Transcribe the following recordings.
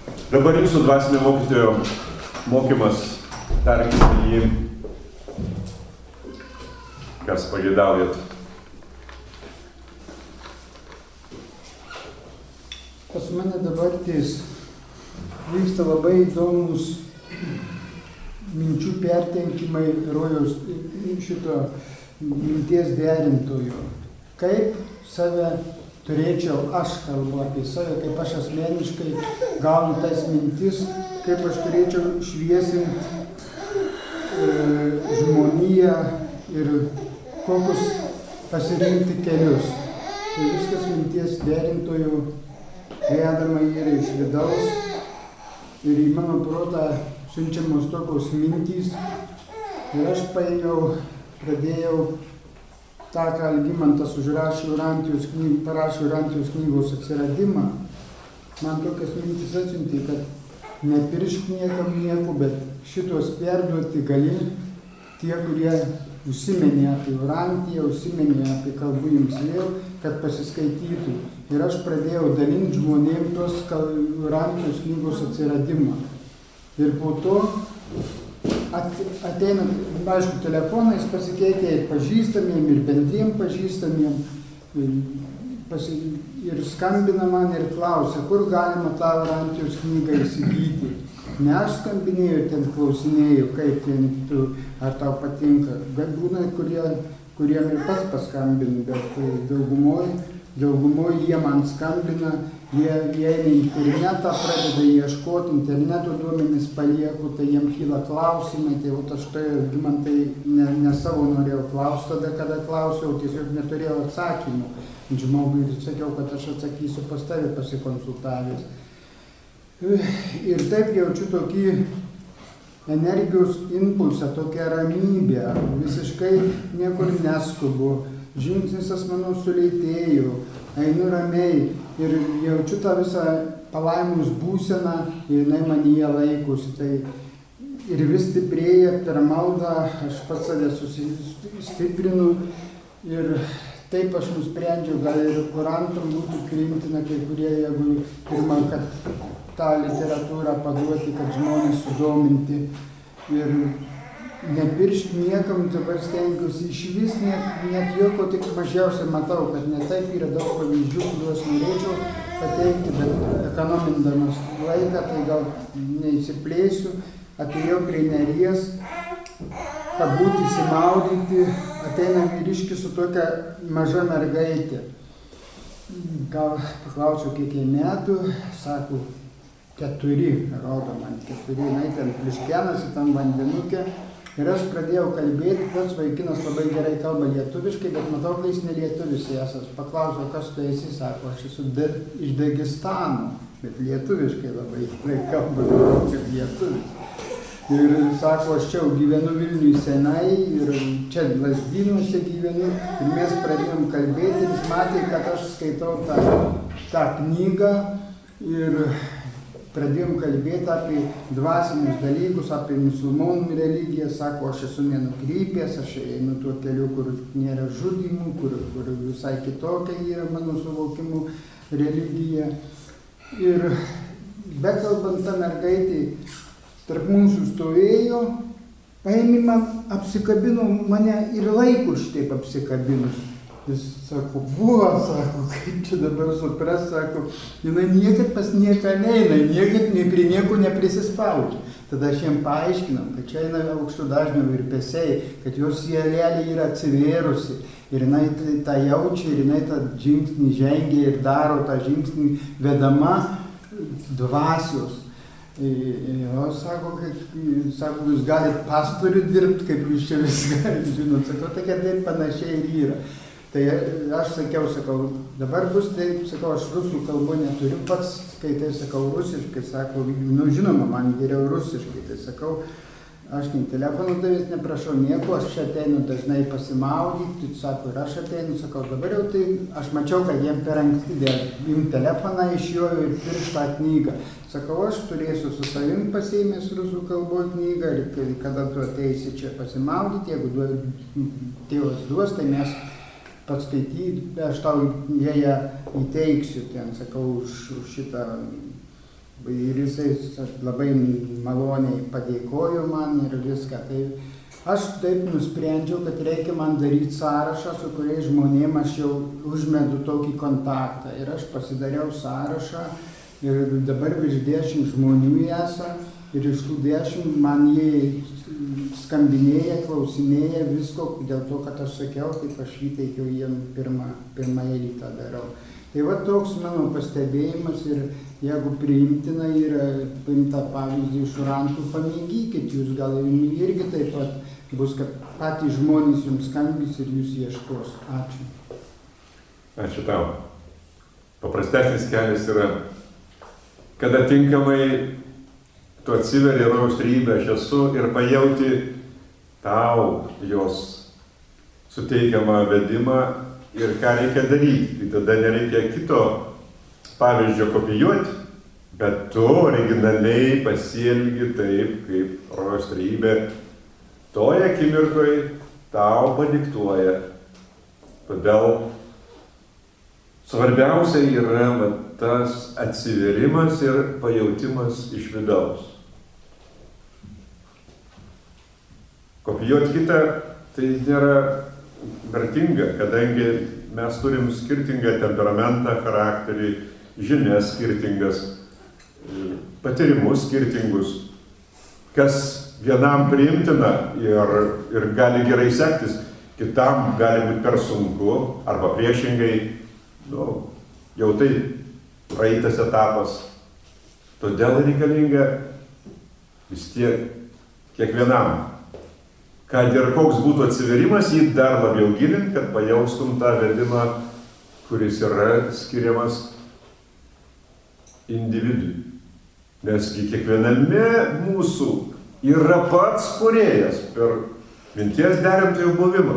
Dabar jūsų dvasinio mokytojo mokymas, tarkime jį, kas pageidaujat. Pas mane dabar vyksta labai įdomus minčių pertenkimai rojaus šito minties derintojo. Kaip save turėčiau, aš kalbu apie save, kaip aš asmeniškai gaunu tas mintis, kaip aš turėčiau šviesinti žmoniją ir kokius pasirinkti kelius. Tai viskas minties derintojų vedama yra iš vidaus ir į mano protą siunčiamos tokios mintys. Ir aš pradėjau tą, ką Algimantas parašė Urantijos knygos atsiradimą. Man tokias mintis atsiuntė, kad nepiršk niekam nieko, bet šitos perduoti gali tie, kurie užsiminė apie Urantiją, užsiminė apie kalbų jums vėl, kad pasiskaitytų. Ir aš pradėjau dalinti žmonėm tos Urantijos knygos atsiradimą. Ir po to ateina, aišku, telefonais pasikeitė ir pažįstamiem, ir bendriem pažįstamiem. Ir skambina man ir klausia, kur galima tą Urantijos knygą įsigyti. Ne aš skambinėjau, ten klausinėjau, kaip ten tu, ar tau patinka. Bet būna, kuriem ir pats paskambinu, bet daugumoj jie man skambina, jie eina į internetą, pradeda ieškoti, interneto duomenis palieku, tai jiem kyla klausimai, tai aš man tai ne savo norėjau klausti, tada, kada klausiau, tiesiog neturėjau atsakymų. Žmogui ir sakiau, kad aš atsakysiu pas tave pasikonsultavęs. Ir taip jaučiu tokį energijos impulsą, tokią ramybę, visiškai niekur neskubu, žingsnis mano sulėtėjo, einu ramiai ir jaučiu tą visą palaimus būseną ir jinai manyje laikosi. Tai ir vis stiprėja per maldą, aš pats save sustiprinu ir taip aš nusprendžiau, gal ir kurantam būtų priimtina kai kurie, jeigu pirmą, kad tą literatūrą paduoti, kad žmonės sudominti. Ir nepiršk niekam, dabar stengiuosi iš vis, net jokio tik mažiausiai matau, kad ne taip yra daug pavyzdžių, kuriuos norėčiau pateikti, bet ekonomindamas laiką, tai gal neįsiplėsiu. Atėjau prie Neries, pabūti, įsimaudyti, ateina vyriškis su tokia maža mergaitė. Gal paklausiau, kiek jai metų, sako, 4, rodo man 4, jinai ten pliškenasi tam vandenukė. Ir aš pradėjau kalbėti, tas vaikinas labai gerai kalba lietuviškai, bet matau, kad jis ne lietuvis esas. Paklausiau, kas tu esi, sako, aš esu iš Dagestano, bet lietuviškai labai kalba, kaip lietuvis. Ir sako, aš čia gyvenu Vilniui senai ir čia Lazdynuose gyvenu. Ir mes pradėjom kalbėti ir jis matė, kad aš skaitau tą knygą ir pradėjom kalbėti apie dvasinius dalykus, apie musulmonų religiją. Sako, aš esu nenukrypęs, aš einu tuo keliu, kur nėra žudymų, kur visai kitokia yra mano suvokimų religija. Ir bekalbant tą mergaitį, tarp mūsų stovėjo, paėmė man, apsikabino mane ir laiku šitaip apsikabinus. Jis sako, sako, kaip čia dabar supras, sako, jinai niekad pas nieką neina, niekad prie nieko neprisispaudžia. Tada aš jiem paaiškinam, kad čia eina aukštų dažnių virpesiai, kad jos sielelė yra atsivėrusi ir jinai tą jaučia ir jinai tą žingsnį žengia ir daro tą žingsnį vedama dvasios. O sako, jūs galite pastorių dirbti, kaip jūs čia viską žinot. Sakau, tokia taip panašiai ir yra. Tai aš sakau, dabar bus taip, sakau, aš rusų kalbą neturiu pats, kai tai sakau rusiškai, sako, žinoma, man geriau rusiškai, tai sakau, aš nei telefonų davės neprašau nieko, aš čia ateinu dažnai pasimaudyti, sako, ir aš ateinu, sakau, dabar jau tai, aš mačiau, kad jiem per anksti imti telefoną iš jo ir piršt tą knygą. Sakau, aš turėsiu su savim pasiėmęs rusų kalbos knygą ir kada tu ateisi čia pasimaudyti, jeigu tėvas duos, tai mes paskaityti, aš tau ją įteiksiu ten, sakau, už šitą Ir jisai labai maloniai padėkojo man ir viską. Tai aš taip nusprendžiau, kad reikia man daryti sąrašą, su kuriais žmonėm aš jau užmedu tokį kontaktą. Ir aš pasidariau sąrašą ir dabar virš 10 žmonių esą. Ir iš tų 10 man jie skambinėja, klausinėja visko, dėl to, kad aš sakiau, kaip aš įteikiau jiem pirmą eilę darau. Tai va toks mano pastebėjimas ir jeigu priimtina yra paimta pavyzdį iš Urantų, pamėgykit, jūs gal irgi taip pat bus, kad patys žmonės jums skambys ir jūs ieškos. Ačiū. Ačiū tau. Paprastesnis kelias yra, kada tinkamai tu atsiveri rojaus trybę, aš esu ir pajauti tau jos suteikiamą vedimą ir ką reikia daryti. Tai tada nereikia kito pavyzdžio kopijuoti, bet tu originaliai pasielgi taip, kaip rojaus trybė toje akimirkoje tau padiktuoja. Todėl svarbiausia yra tas atsiverimas ir pajautimas iš vidaus. Kopijuoti kitą tai nėra vertinga, kadangi mes turim skirtingą temperamentą, charakterį, žinias skirtingas, patyrimus skirtingus, kas vienam priimtina ir gali gerai sektis, kitam gali būti per sunku, arba priešingai, jau tai praeitas etapas. Todėl reikalinga vis tiek kiekvienam, kad ir koks būtų atsiverimas, jį dar labiau gilint, kad pajaustum tą vedimą, kuris yra skiriamas individui. Nesgi kiekviename mūsų yra pats kūrėjas per minties derintojų buvimą.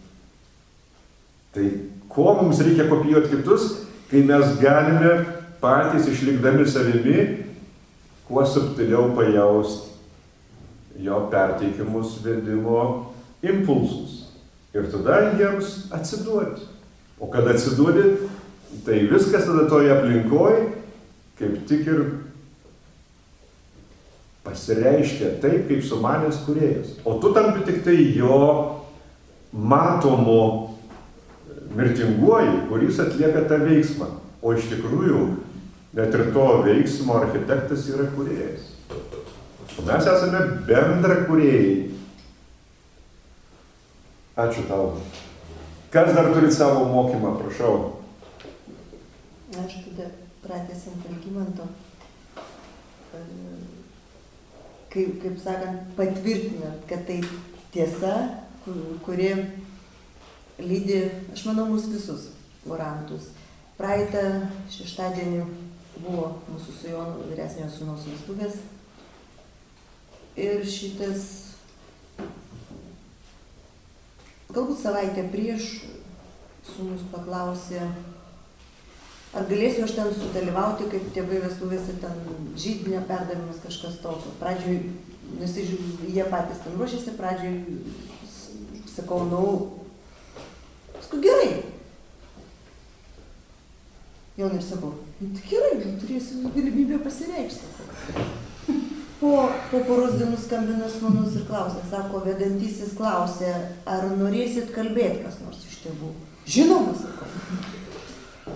Tai ko mums reikia kopijuoti kitus, kai mes galime patys išlikdami savimi, kuo subtiliau pajausti jo perteikimus vedimo impulsus. Ir tada jiems atsiduoti. O kad atsiduodi, tai viskas tada toje aplinkoje kaip tik ir pasireiškia taip, kaip sumanęs kūrėjas. O tu tampi tik tai jo matomo mirtinguoju, kuris atlieka tą veiksmą. O iš tikrųjų, net ir to veiksmo architektas yra kūrėjas. O mes esame bendra kūrėjai. Ačiū tau. Kas dar turi savo mokymą, prašau? Aš tada pratęsiant Algimanto, kaip sakant, patvirtinant, kad tai tiesa, kuri lydi, aš manau, mus visus Urantus. Praeitą šeštadienį buvo mūsų su Jonu vyresniojo sūnaus vestuvės. Ir šitas, galbūt savaitę prieš, sūnus paklausė, ar galėsiu aš ten sudalyvauti, kaip tėvai vestuvėse, ten židinio perdavimas, kažkas tokio. Pradžioj, jie patys ten ruošėsi, pradžioj sakau, paskui gerai. Jonai ir sakau, tai gerai, turėsiu galimybę pasireikšti. Po poros dienų skambina sūnus ir klausė, sako, vedantysis klausė, ar norėsit kalbėti kas nors iš tėvų? Žinoma, sakau.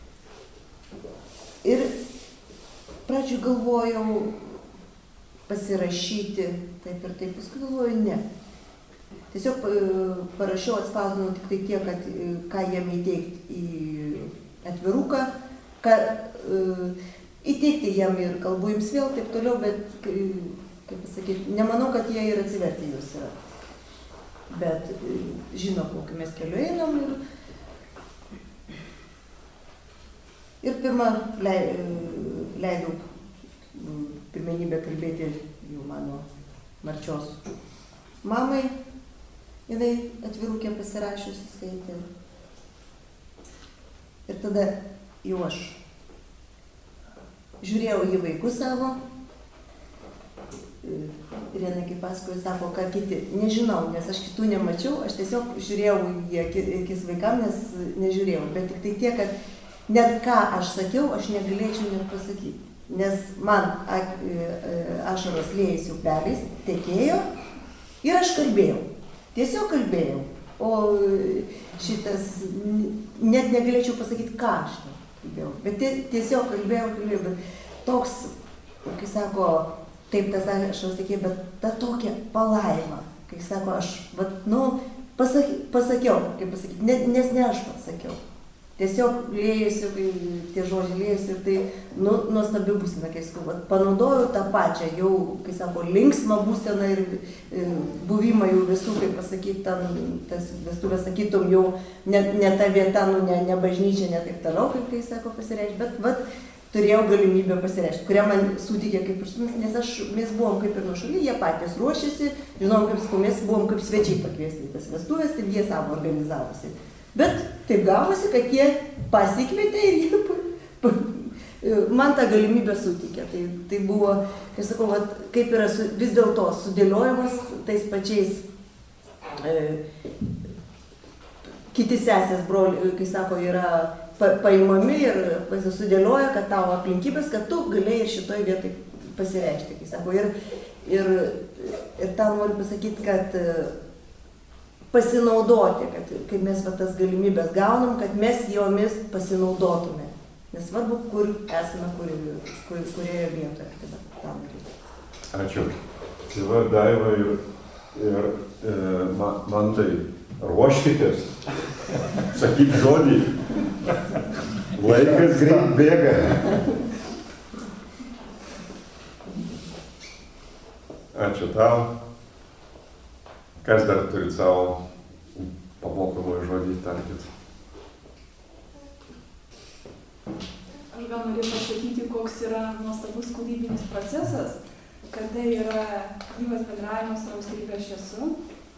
Ir pradžioj galvojau pasirašyti, taip ir taip, paskui galvojau, ne. Tiesiog parašiau, atspausdinau tik tai tiek, kad ką jiem įteikti į atviruką, įteikti jam ir kalbų jums vėl, taip toliau, bet, kaip pasakyti, nemanau, kad jie ir atsiverti jūs yra. Bet žino, kokį mes keliu einam ir pirmą leidau pirmenybę kalbėti jau mano Marčios mamai, jinai atvirukė pasirašiusi skaitė. Ir tada jau aš žiūrėjau į vaikus savo ir jinai kaip pasakojo, sako, ką kiti. Nežinau, nes aš kitų nemačiau, aš tiesiog žiūrėjau į akis vaikam, nes nežiūrėjau. Bet tik tai tiek, kad net ką aš sakiau, aš negalėčiau net pasakyti. nes man ašaros liejasi upeliais, tekėjo ir aš kalbėjau. Tiesiog kalbėjau. O šitas, net negalėčiau pasakyti, ką aš kalbėjau. Bet tiesiog kalbėjau, bet toks, kai sako, taip tas ašaros tekėjo, bet ta tokia palaima. Kai sako, aš, pasakiau, kaip pasakyti, nes ne aš pasakiau. Tiesiog liejasi, tie žodžiai liejasi ir tai, nuostabi būsena, kai sakau, panaudojau tą pačią, jau, kai sako, linksmą būseną ir buvimą jau visų, kaip pasakyti, tas vestuvės, sakytum, jau ne ta vieta, ne bažnyčia, ne taip toliau, kaip kai sako, pasireikšti, bet turėjau galimybę pasireikšti, kurią man suteikė kaip ir sūnus, nes mes buvom kaip ir nuošaly, jie patys ruošėsi, žinom, kaip sakau, mes buvom kaip svečiai pakviesti į tas vestuvės ir jie savo organizavosi. Bet taip gavosi, kad jie pasikvietė ir jie man tą galimybę suteikė. Tai buvo, kai sakau, kaip yra vis dėlto sudėliojimas tais pačiais kiti sesės broliai, kai sako, yra paimami ir sudėlioja, kad tavo aplinkybės, kad tu galėjai šitoj vietoj pasireikšti, kai sako. Ir tą noriu pasakyti, kad pasinaudoti, kad kai mes tas galimybės gaunam, kad mes jomis pasinaudotume. Nesvarbu, kur esame, kurioje vietoje. Ačiū. Tai va, Daiva ir Mantai, ruoškitės, sakyk žodį. Laikas greit bėga. Ačiū tau. Kas dar turi savo pamokomą žodį tarkit? Aš gal noriu pasakyti, koks yra nuostabus kūrybinis procesas, kada yra gyvas bendravimas su Austrija šviesu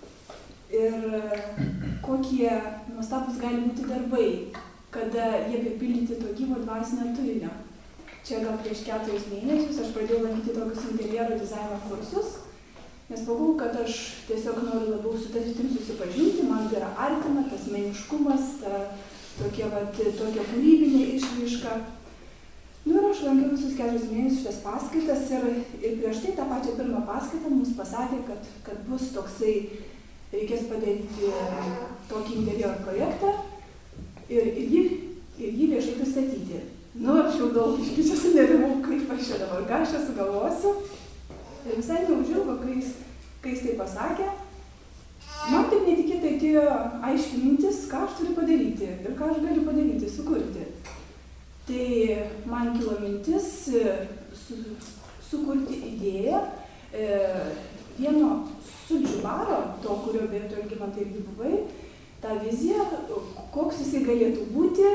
ir kokie nuostabus gali būti darbai, kada jie pripildyti to gyvo dvasinio turinio. Čia gal prieš 4 mėnesius aš pradėjau lankyti tokius interjero dizaino kursus, nes pagalvojau, kad aš tiesiog noriu labiau su ta sritim susipažinti, man tai yra artima, tas meniškumas, tokia kūrybinė išraiška. Ir aš lankiau visus 4 mėnesius šitas paskaitas ir prieš tai tą pačią pirmą paskaitą mums pasakė, kad bus toksai, reikės padaryti tokį interjero projektą ir jį viešai pristatyti. Aš jau daug iškičia sunerimau, kaip aš čia dabar, ką aš čia sugalvosiu. Ir visai neužilgo, kai jis tai pasakė, man taip netikėtai atėjo aiški mintis, ką aš turiu padaryti ir ką aš galiu padaryti, sukurti. Tai man kilo mintis sukurti idėją vieno sudžių baro, to, kurio beje tu Algimantai irgi buvai, tą viziją, koks jisai galėtų būti.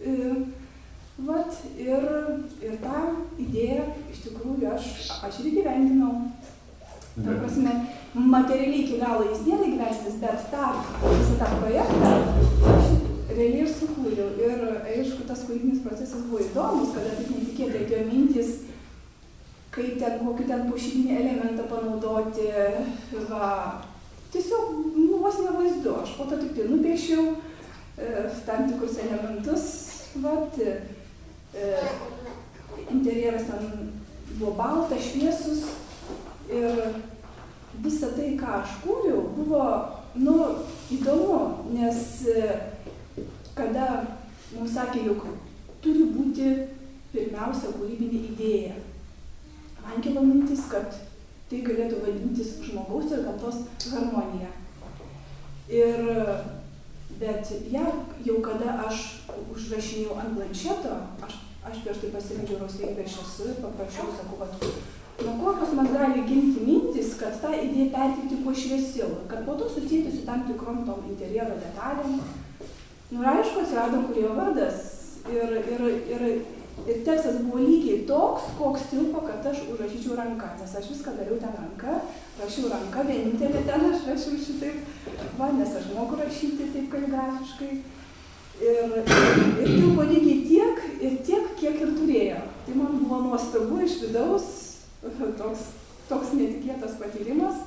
Ir tą idėją iš tikrųjų aš ir įgyvendinau. Ta prasme, materialiai iki galo jis nėra įgyvendintas, bet visą tą projektą aš realiai ir sukūriau. Ir aišku, tas kūrybinis procesas buvo įdomus, kada taip netikėtai atėjo mintis, kaip kokį pušinį elementą panaudoti. Tiesiog vos nevaizdu. Aš po to tik tai nupiešiau tam tikrus elementus. Interjeras ten buvo baltas, šviesus ir visa tai, ką aš kūriau, buvo įdomu, nes kada mums sakė, jog turi būti pirmiausia kūrybinė idėja, man kilo mintis, kad tai galėtų vadintis žmogaus ir gamtos harmonija. Bet jau kada aš užrašinėjau ant planšeto, aš prieš tai pasimeldžiau Austrija šviesu ir paprašiau, sakau, kokios man gali gimti mintis, kad tą idėją perteikti kuo šviesiau, kad po to susijęti su tam tikrom tom interjero detalėm. Ir aišku, atsirado kūrėjo vardas ir tekstas buvo lygiai toks, koks tilpo, kad aš užrašyčiau ranką, nes aš viską dariau ten ranka, rašiau ranką, vienintelė ten aš rašiau šitaip, nes aš moku rašyti taip kaligrafiškai. Ir tilpo lygiai tiek, kiek ir turėjo. Tai man buvo nuostabu iš vidaus, toks netikėtas patyrimas.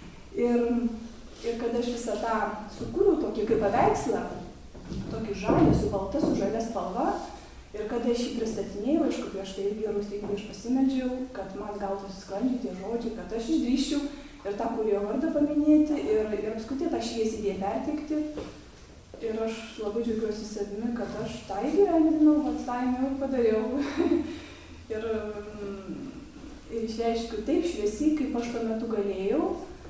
Ir kada aš visą tą sukūriau tokį kaip paveikslą, tokį žalį su balta, su žalia spalva, Ir kada aš jį pristatinėjau, aišku, prieš tai irgi Rusijai aš pasimeldžiau, kad man gautųsi sklandžiai tie žodžiai, kad aš išdrįščiau ir tą kūrėjo vardą paminėti ir apskritai tą šviesią idėją perteikti. Ir aš labai džiaugiuosi savimi, kad aš tą įgyvendinau, tą jau padariau. ir išreiškiu taip šviesiai, kaip aš tuo metu galėjau.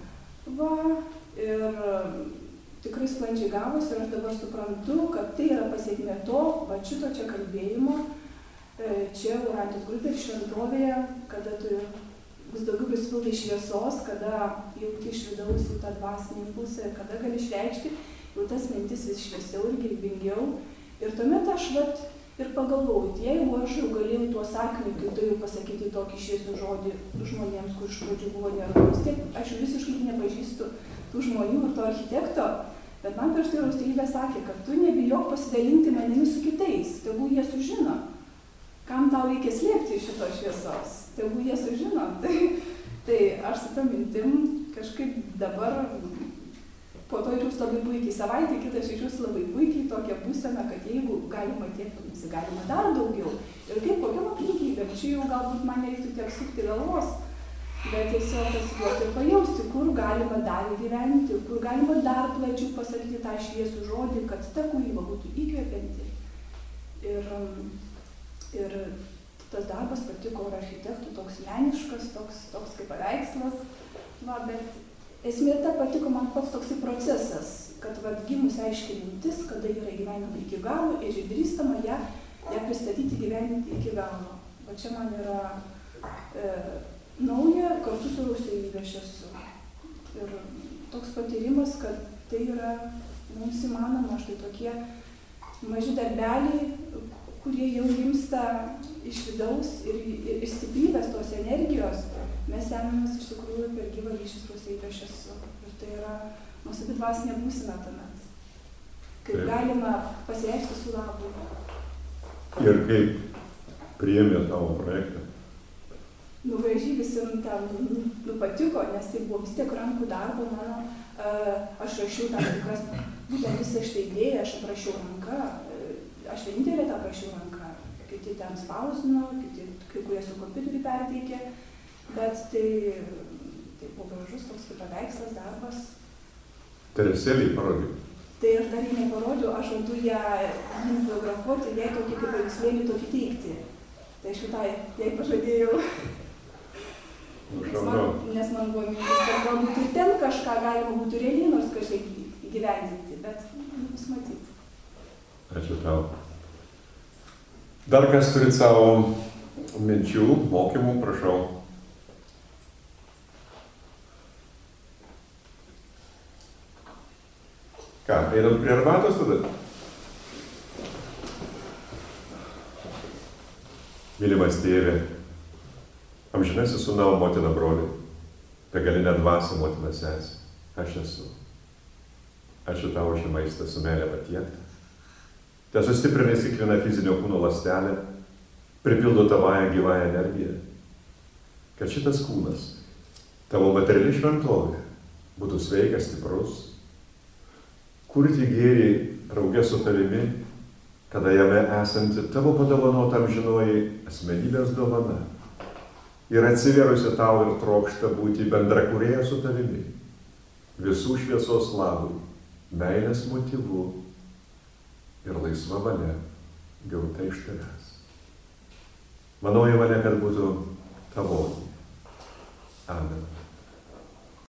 Ir tikrai sklandžiai gavosi ir aš dabar suprantu, kad tai yra pasiekmė to, šito čia kalbėjimo, čia Laurentijos grupės šventovėje, kada tu vis daugiau prisipildai šviesos, kada jauti iš vidaus tą dvasinį impulsą ir kada gali išreikšti, jau tas mintis vis šviesiau ir gyvybingiau. Ir tuomet aš ir pagalvojau, jeigu aš jau galėjau tuo sakiniu, kai tu jau pasakyti tokį šviesų žodį žmonėms, kur iš pradžių buvo nervus, tiek aš jau visiškai nepažįstu tų žmonių ir to architekto, bet man prieš tai Raustelybė sakė, kad tu nebijok pasidalinti manimi su kitais, tegu jie sužino, kam tau reikia slėpti šito šviesos, tegu jie sužino. Tai aš su tą mintim kažkaip dabar, po to jaučiuosi labai puikiai, savaitę kitą jaučiuosi labai puikiai tokią būseną, kad jeigu galima tiek, galima dar daugiau. Ir kaip kokiam aplinkybėm, čia jau galbūt man nereiktų tiek sukti galvos, bet tiesiog pasiduoti ir pajausti, kur galima dar gyventi, kur galima dar plačiau pasakyti tą šviesų žodį, kad ta kūryba būtų įkvepianti. Ir tas darbas patiko ir architektų, toks meniškas, toks kaip paveikslas. Bet esmė ta patiko man pats toksai procesas, kad gimus aiškiai mintis, kada yra gyvenama iki galo ir išdrįstama ją pristatyti gyventi iki galo. O čia man yra nauja, kartu su Raustelybė aš esu. Ir toks patyrimas, kad tai yra mums įmanoma, štai tokie maži darbeliai, kurie jau gimsta iš vidaus ir stiprybės tos energijos, mes ėmėmės iš tikrųjų per gyvą ryšį su Raustelybė aš esu. Ir tai yra nuostabi dvasinė būsena tuomet. Kaip galima pasireikšti su labu. Ir kaip priėmė tavo projektą? Gražiai visiems ten patiko, nes tai buvo vis tiek rankų darbo mano. Aš rašiau tam tikras, būtent visą šitą idėją, aš aprašiau ranką. Aš vienintelė tą aprašiau ranką. Kiti ten spausino, kai kurie su kompiuteriu perteikė. Bet tai buvo gražus toks kaip paveikslas, darbas. Teresėlį parodė. Tai aš dar jį neparodžiau, aš randu ją fotografuoti, jai tokį kaip paveikslėlį tokį teikti. Tai aš jai pažadėjau. Nes man buvo mintis, kad galbūt ir ten kažką galima būtų realiai nors kažkiek įgyvendinti, bet bus matyti. Ačiū tau. Dar kas turit savo minčių, mokymų, prašau. Ką, einam prie arbatos tada? Mylimas tėve, amžinasis sūnau, motina broli, begalinė dvasia, motina sesė, aš esu. Ačiū tau už šį maistą su meile patiektą. Te sustiprina įsiklina fizinio kūno ląstelę, pripildo tavąją gyvąją energiją, kad šitas kūnas, tavo materiali šventovė, būtų sveikas, stiprus, kurti gėrį draugė su tavimi, kada jame esanti tavo padovanota amžinoji asmenybės dovana ir atsiverusi tau ir trokšta būti bendrakūrėja su tavimi, visų šviesos labui, meilės motyvu ir laisva valia gauta iš tavęs. Manau į mane, kad būtų tavo. Amen.